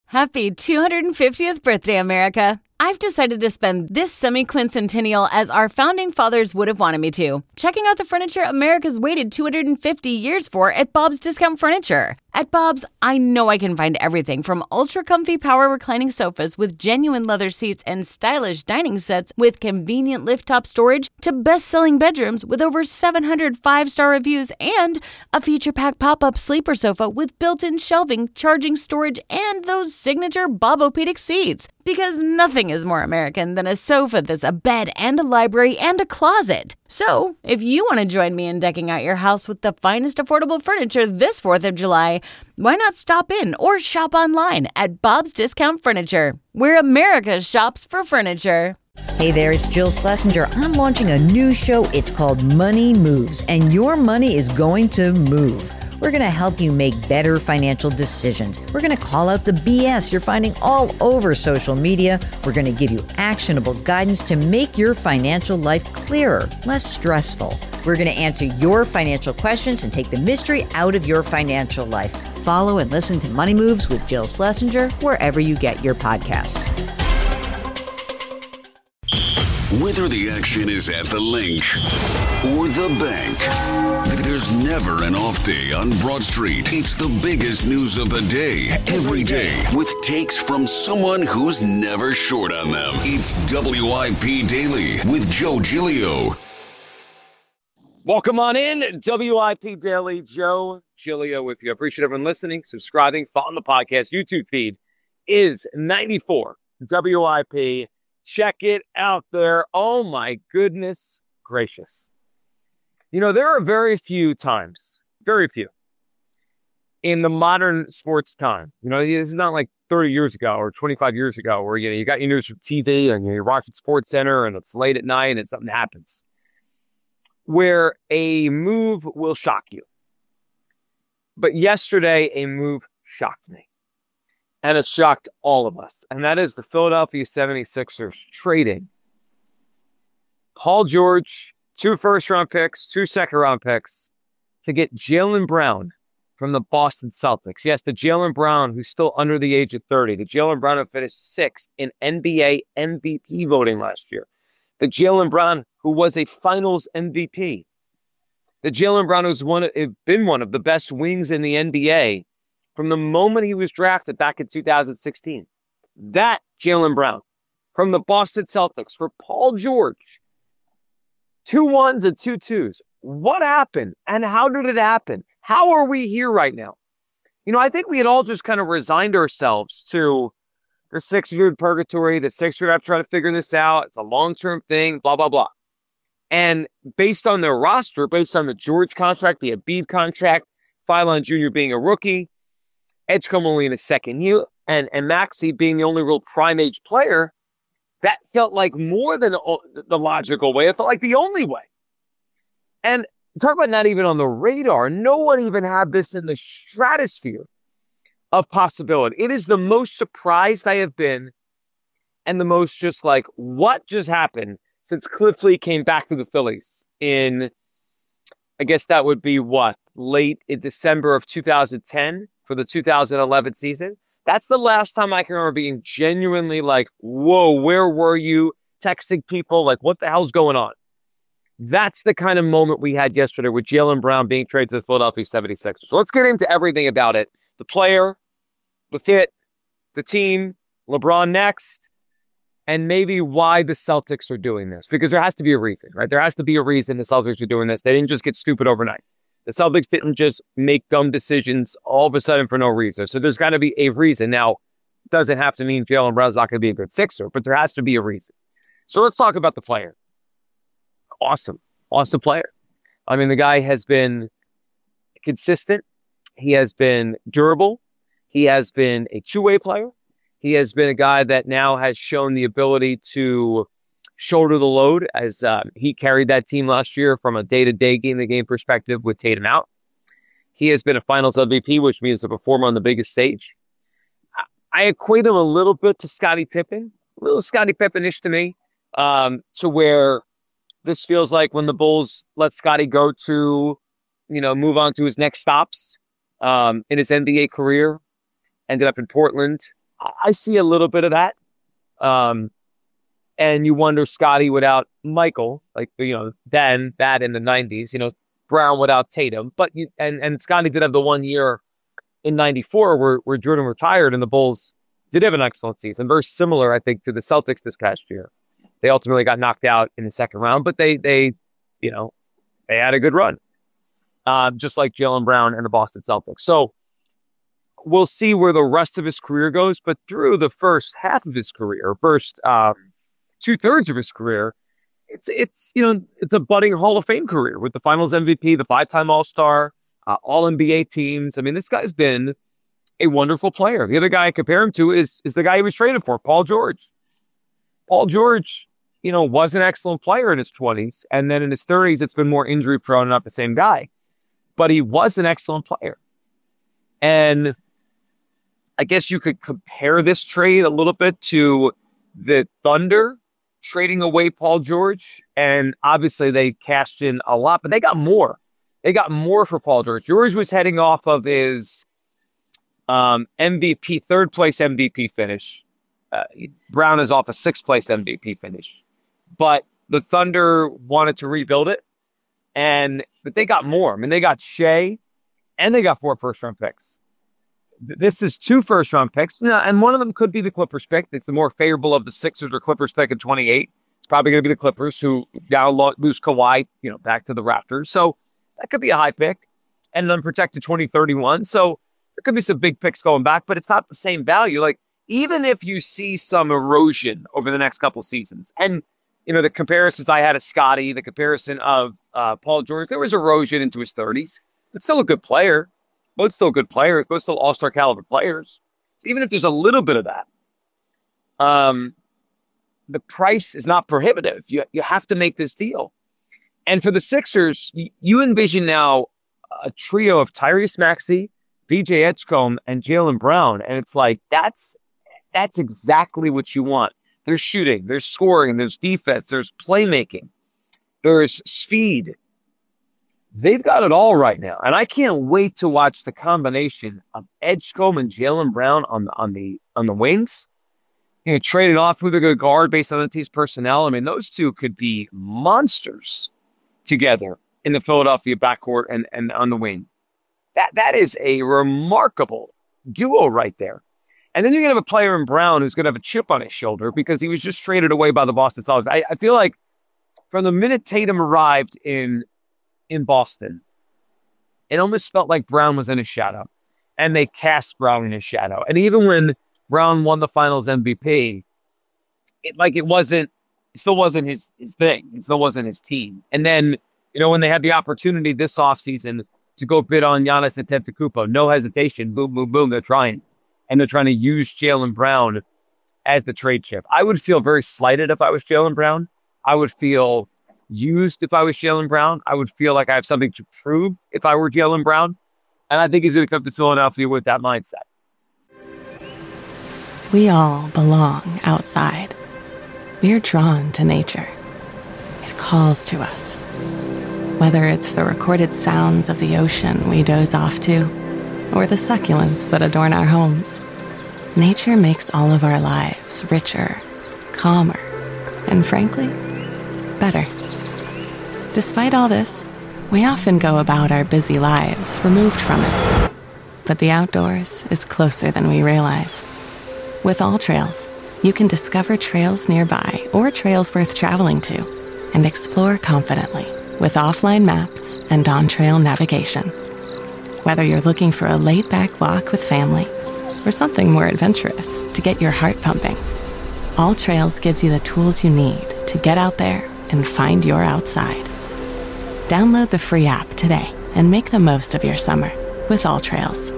Happy 250th birthday, America. I've decided to spend this semi-quincentennial as our founding fathers would have wanted me to, checking out the furniture America's waited 250 years for at Bob's Discount Furniture. At Bob's, I know I can find everything from ultra-comfy power reclining sofas with genuine leather seats and stylish dining sets with convenient lift-top storage to best-selling bedrooms with over 700 five-star reviews and a feature-packed pop-up sleeper sofa with built-in shelving, charging storage, and those signature Bobopedic seats. Because nothing is more American than a sofa that's a bed and a library and a closet. So, if you want to join me in decking out your house with the finest affordable furniture this 4th of July, why not stop in or shop online at Bob's Discount Furniture, where America shops for furniture. Hey there, it's Jill Schlesinger. I'm launching a new show. It's called Money Moves, and your money is going to move. We're going to help you make better financial decisions. We're going to call out the BS you're finding all over social media. We're going to give you actionable guidance to make your financial life clearer, less stressful. We're going to answer your financial questions and take the mystery out of your financial life. Follow and listen to Money Moves with Jill Schlesinger wherever you get your podcasts. Whether the action is at the link or the bank, there's never an off day on Broad Street. It's the biggest news of the day, every day, with takes from someone who's never short on them. It's WIP Daily with Joe Giglio. Welcome on in, WIP Daily. Joe Giglio with you. I appreciate everyone listening, subscribing, following the podcast. YouTube feed is 94 WIP. Check it out there. Oh my goodness gracious. You know, there are very few times, in the modern sports time. You know, this is not like 30 years ago or 25 years ago where, you got your news from TV and you're watching Sports Center and it's late at night and something happens where a move will shock you. But yesterday, a move shocked me. And it shocked all of us. And that is the Philadelphia 76ers trading Paul George, 2 first-round picks, 2 second-round picks to get Jaylen Brown from the Boston Celtics. Yes, the Jaylen Brown who's still under the age of 30. The Jaylen Brown who finished 6th in NBA MVP voting last year. The Jaylen Brown who was a finals MVP. The Jaylen Brown who's been one of the best wings in the NBA from the moment he was drafted back in 2016. That Jaylen Brown from the Boston Celtics for Paul George. 2 1s and 2 2s. What happened and how did it happen? How are we here right now? You know, I think we had all just kind of resigned ourselves to the Sixers purgatory. The Sixers have to try to figure this out. It's a long-term thing, blah, blah, blah. And based on their roster, based on the George contract, the Embiid contract, Philon Jr. being a rookie, Edgecombe only in his second year, and Maxey being the only real prime age player, that felt like more than the logical way. It felt like the only way. And talk about not even on the radar. No one even had this in the stratosphere of possibility. It is the most surprised I have been and the most just like, what just happened since Cliff Lee came back to the Phillies in, I guess that would be late in December of 2010 for the 2011 season. That's the last time I can remember being genuinely like, whoa, where were you? Texting people like, what the hell's going on? That's the kind of moment we had yesterday with Jaylen Brown being traded to the Philadelphia 76ers. So let's get into everything about it. The player, the fit, the team, LeBron next, and maybe why the Celtics are doing this. Because there has to be a reason, right? There has to be a reason the Celtics are doing this. They didn't just get stupid overnight. The Celtics didn't just make dumb decisions all of a sudden for no reason. So there's got to be a reason. Now, it doesn't have to mean Jaylen Brown's not going to be a good Sixer, but there has to be a reason. So let's talk about the player. Awesome player. I mean, the guy has been consistent. He has been durable. He has been a two-way player. He has been a guy that now has shown the ability to shoulder the load as he carried that team last year from a day-to-day game-to-game perspective with Tatum out. He has been a finals MVP, which means a performer on the biggest stage. I equate him a little bit to Scottie Pippen, a little Scottie Pippen-ish to me, to where this feels like when the Bulls let Scottie go to, move on to his next stops in his NBA career, ended up in Portland, I see a little bit of that. And you wonder Scotty without Michael, like, then that in the 90s, Brown without Tatum. But and Scotty did have the 1 year in 94 where Jordan retired and the Bulls did have an excellent season. Very similar, I think, to the Celtics this past year. They ultimately got knocked out in the second round, but they had a good run. Just like Jaylen Brown and the Boston Celtics. So we'll see where the rest of his career goes, but through the first half of his career, first 2/3 of his career, it's a budding Hall of Fame career with the Finals MVP, the 5-time All-Star, All NBA teams. I mean, this guy's been a wonderful player. The other guy I compare him to is the guy he was traded for, Paul George. Paul George, was an excellent player in his 20s, and then in his 30s, it's been more injury prone, not the same guy, but he was an excellent player. And I guess you could compare this trade a little bit to the Thunder trading away Paul George. And obviously they cashed in a lot, but they got more. They got more for Paul George. George was heading off of his MVP, third place MVP finish. Brown is off a sixth place MVP finish. But the Thunder wanted to rebuild it. But they got more. I mean, they got Shea and they got 4 first-round picks. This is 2 first-round picks, and one of them could be the Clippers pick. It's the more favorable of the Sixers or Clippers pick at 28. It's probably going to be the Clippers who now lose Kawhi, back to the Raptors. So that could be a high pick and an unprotected 2031. So there could be some big picks going back, but it's not the same value. Like, even if you see some erosion over the next couple seasons, and the comparisons I had of Scotty, the comparison of Paul George, there was erosion into his 30s, but still a good player. Both still good players, both still all-star caliber players. So even if there's a little bit of that, the price is not prohibitive. You have to make this deal. And for the Sixers, you envision now a trio of Tyrese Maxey, VJ Edgecombe, and Jaylen Brown. And it's like, that's exactly what you want. There's shooting, there's scoring, there's defense, there's playmaking, there's speed. They've got it all right now. And I can't wait to watch the combination of Edgecombe and Jaylen Brown on the wings. Trading off who they're going to guard based on the team's personnel. I mean, those two could be monsters together in the Philadelphia backcourt and on the wing. That is a remarkable duo right there. And then you're going to have a player in Brown who's going to have a chip on his shoulder because he was just traded away by the Boston Celtics. I feel like from the minute Tatum arrived in Boston, it almost felt like Brown was in his shadow. And they cast Brown in his shadow. And even when Brown won the Finals MVP, it still wasn't his thing. It still wasn't his team. And then, when they had the opportunity this offseason to go bid on Giannis Antetokounmpo, no hesitation, boom, boom, boom, they're trying. And they're trying to use Jaylen Brown as the trade chip. I would feel very slighted if I was Jaylen Brown. I would feel used if I was Jaylen Brown. I would feel like I have something to prove if I were Jaylen Brown. And I think he's going to come to Philadelphia with that mindset. We all belong outside. We're drawn to nature. It calls to us. Whether it's the recorded sounds of the ocean we doze off to, or the succulents that adorn our homes, nature makes all of our lives richer, calmer, and frankly, better. Despite all this, we often go about our busy lives removed from it. But the outdoors is closer than we realize. With All Trails, you can discover trails nearby or trails worth traveling to and explore confidently with offline maps and on-trail navigation. Whether you're looking for a laid-back walk with family or something more adventurous to get your heart pumping, All Trails gives you the tools you need to get out there and find your outside. Download the free app today and make the most of your summer with All Trails.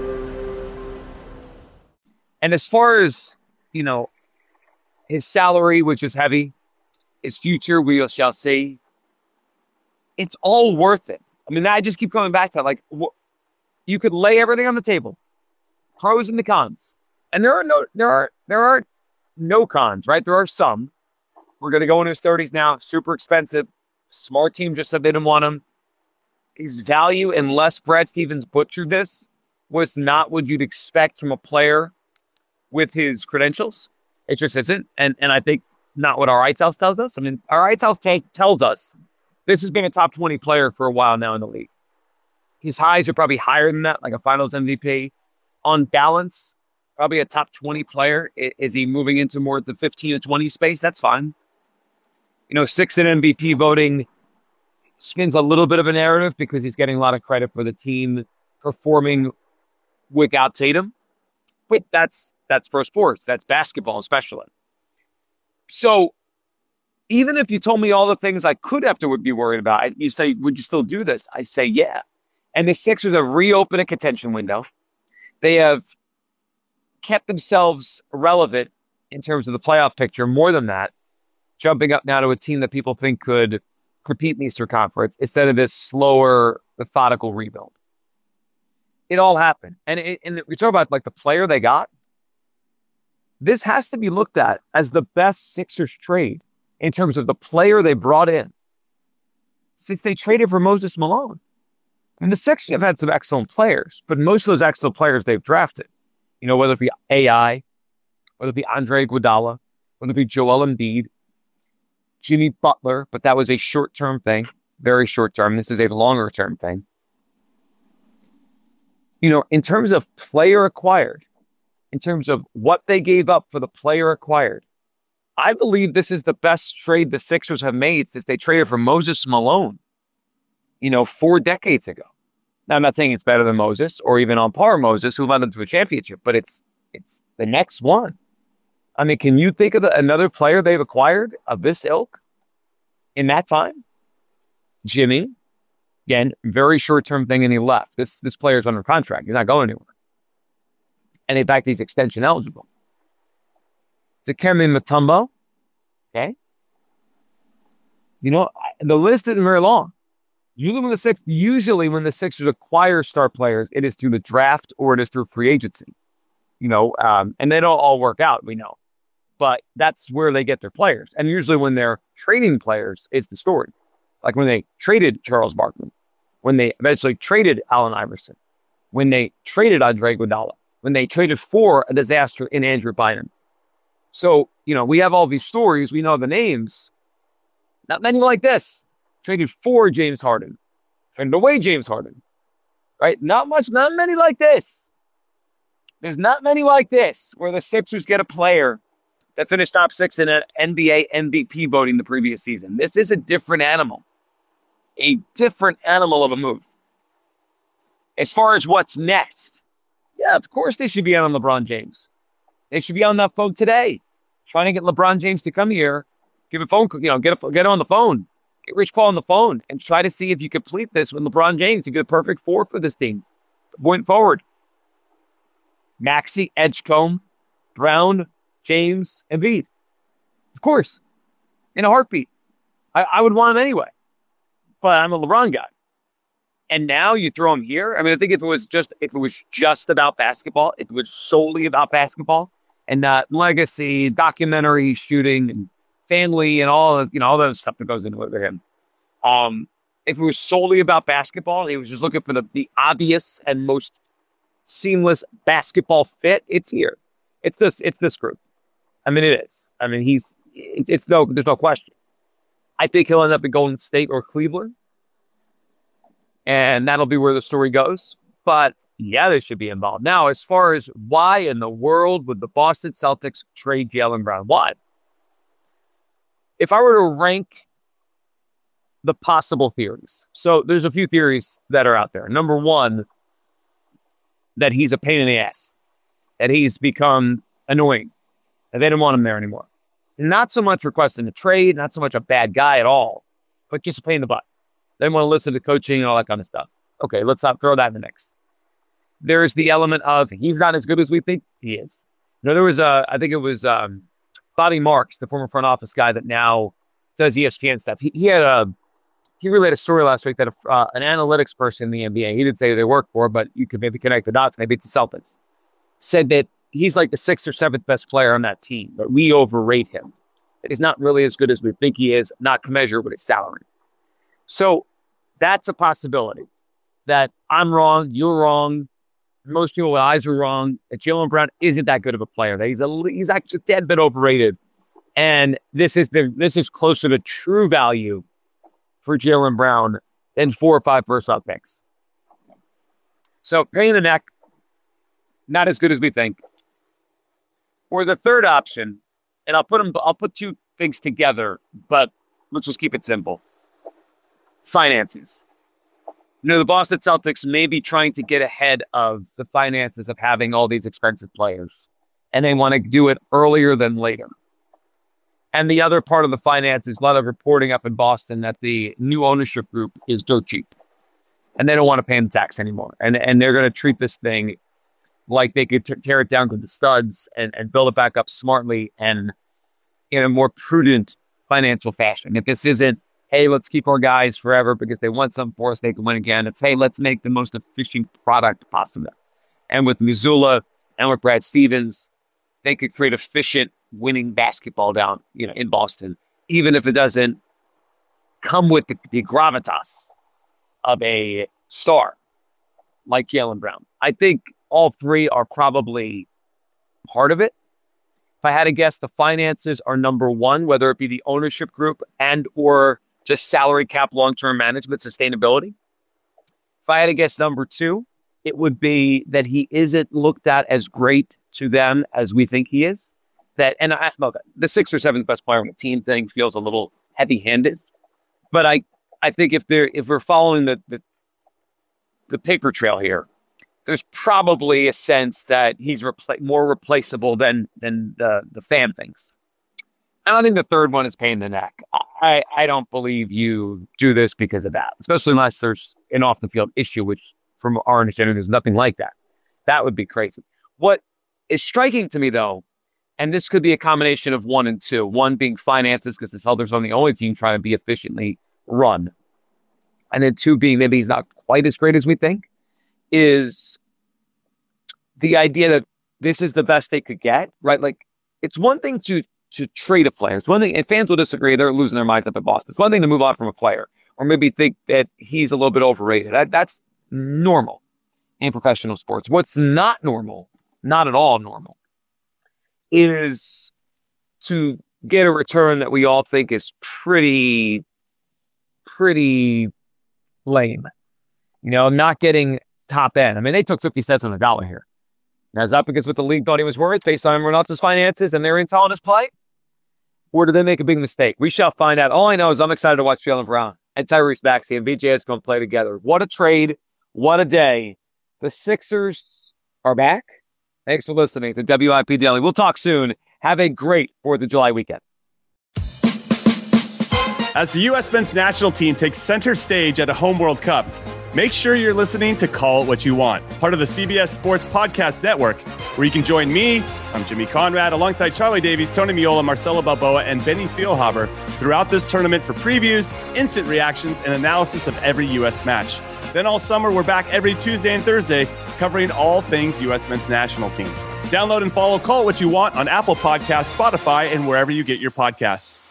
And as far as, his salary, which is heavy, his future, we shall see, it's all worth it. I mean, I just keep coming back to that. Like, you could lay everything on the table, pros and the cons. And there are no cons, right? There are some. We're going to go in his 30s now, super expensive. Smart team just said they didn't want him. His value, unless Brad Stevens butchered this, was not what you'd expect from a player with his credentials. It just isn't. And I think not what our Rights House tells us. I mean, our Rights House tells us this has been a top 20 player for a while now in the league. His highs are probably higher than that, like a finals MVP. On balance, probably a top 20 player. Is he moving into more the 15 to 20 space? That's fine. You know, 6th in MVP voting spins a little bit of a narrative because he's getting a lot of credit for the team performing without Tatum. But that's pro sports. That's basketball especially. So even if you told me all the things I could have to be worried about, you say, would you still do this? I say, yeah. And the Sixers have reopened a contention window. They have kept themselves relevant in terms of the playoff picture. More than that, jumping up now to a team that people think could compete in the Eastern Conference instead of this slower, methodical rebuild. It all happened. And we talk about like the player they got. This has to be looked at as the best Sixers trade in terms of the player they brought in since they traded for Moses Malone. And the Sixers have had some excellent players, but most of those excellent players they've drafted, you know, whether it be AI, whether it be Andre Iguodala, whether it be Joel Embiid, Jimmy Butler, but that was a short-term thing, very short-term. This is a longer-term thing. You know, in terms of player acquired, in terms of what they gave up for the player acquired, I believe this is the best trade the Sixers have made since they traded for Moses Malone, 4 decades ago. Now, I'm not saying it's better than Moses or even on par with Moses, who led them to a championship, but it's the next one. I mean, can you think of another player they've acquired of this ilk in that time? Jimmy, again, very short-term thing, and he left. This player's under contract. He's not going anywhere. And in fact, he's extension eligible. Dikembe Mutombo, okay? The list isn't very long. Usually when the Sixers acquire star players, it is through the draft or it is through free agency. And they don't all work out, we know. But that's where they get their players. And usually when they're trading players, it's the story. Like when they traded Charles Barkley, when they eventually traded Allen Iverson, when they traded Andre Iguodala, when they traded for a disaster in Andrew Bynum. So, we have all these stories. We know the names. Not many like this. Traded for James Harden. Traded away James Harden. Right? Not many like this. There's not many like this where the Sixers get a player that finished top 6 in an NBA MVP voting the previous season. This is a different animal. A different animal of a move. As far as what's next, yeah, of course they should be on LeBron James. They should be on that phone today, trying to get LeBron James to come here, give a phone, get on the phone, get Rich Paul on the phone, and try to see if you complete this with LeBron James to get a perfect 4 for this team. Going forward, Maxey, Edgecombe, Brown, James, Embiid. Of course, in a heartbeat. I would want him anyway, but I'm a LeBron guy. And now you throw him here. I mean, I think if it was just about basketball, if it was solely about basketball and not legacy, documentary shooting, and family, and all that stuff that goes into it with him. If it was solely about basketball, and he was just looking for the obvious and most seamless basketball fit, it's here. It's this group. I mean, it is. I mean, there's no question. I think he'll end up in Golden State or Cleveland. And that'll be where the story goes. But yeah, they should be involved. Now, as far as why in the world would the Boston Celtics trade Jaylen Brown? Why? If I were to rank the possible theories. So there's a few theories that are out there. Number one, that he's a pain in the ass. That he's become annoying. That they don't want him there anymore. Not so much requesting a trade, not so much a bad guy at all, but just a pain in the butt. They want to listen to coaching and all that kind of stuff. Okay, let's not throw that in the mix. There's the element of he's not as good as we think he is. There was I think it was Bobby Marks, the former front office guy that now does ESPN stuff. He relayed a story last week that an analytics person in the NBA, he didn't say who they work for, but you could maybe connect the dots. Maybe it's the Celtics. Said that he's like the 6th or 7th best player on that team, but we overrate him. That he's not really as good as we think he is, not commensurate with his salary. So that's a possibility that I'm wrong, you're wrong, most people's eyes were wrong, that Jaylen Brown isn't that good of a player. That he's actually a dead bit overrated. And this is closer to true value for Jaylen Brown than 4 or 5 first-round picks. So pain in the neck, not as good as we think. Or the third option, and I'll put two things together, but let's just keep it simple. Finances. The Boston Celtics may be trying to get ahead of the finances of having all these expensive players, and they want to do it earlier than later. And the other part of the finances, a lot of reporting up in Boston that the new ownership group is dirt cheap, and they don't want to pay them tax anymore. And they're going to treat this thing like they could tear it down to the studs and build it back up smartly and in a more prudent financial fashion. If this isn't, hey, let's keep our guys forever because they want something for us, they can win again. It's, hey, let's make the most efficient product possible. And with Missoula and with Brad Stevens, they could create efficient winning basketball down, in Boston, even if it doesn't come with the gravitas of a star like Jaylen Brown. I think all three are probably part of it. If I had to guess, the finances are number one, whether it be the ownership group and or just salary cap, long-term management, sustainability. If I had to guess number two, it would be that he isn't looked at as great to them as we think he is. The 6th or 7th best player on the team thing feels a little heavy-handed. But I think if we're following the paper trail here, there's probably a sense that he's more replaceable than the fan thinks. And I think the third one is pain in the neck. I don't believe you do this because of that, especially unless there's an off-the-field issue, which from our understanding, there's nothing like that. That would be crazy. What is striking to me, though, and this could be a combination of 1 and 2, 1 being finances because the Celtics are the only team trying to be efficiently run, and then 2 being maybe he's not quite as great as we think, is the idea that this is the best they could get, right? Like, it's one thing to trade a player. It's one thing, and fans will disagree, they're losing their minds up at Boston. It's one thing to move on from a player, or maybe think that he's a little bit overrated. That's normal in professional sports. What's not normal, not at all normal, is to get a return that we all think is pretty lame. Not getting top end. I mean, they took 50 cents on the dollar here. Now, is that because what the league thought he was worth based on everyone else's finances and their intel on his play? Or did they make a big mistake? We shall find out. All I know is I'm excited to watch Jaylen Brown and Tyrese Maxey and BJ's going to play together. What a trade. What a day. The Sixers are back. Thanks for listening to WIP Daily. We'll talk soon. Have a great 4th of July weekend. As the U.S. men's national team takes center stage at a home World Cup, make sure you're listening to Call It What You Want, part of the CBS Sports Podcast Network, where you can join me, I'm Jimmy Conrad, alongside Charlie Davies, Tony Miola, Marcelo Balboa, and Benny Feilhaber throughout this tournament for previews, instant reactions, and analysis of every U.S. match. Then all summer, we're back every Tuesday and Thursday, covering all things U.S. men's national team. Download and follow Call It What You Want on Apple Podcasts, Spotify, and wherever you get your podcasts.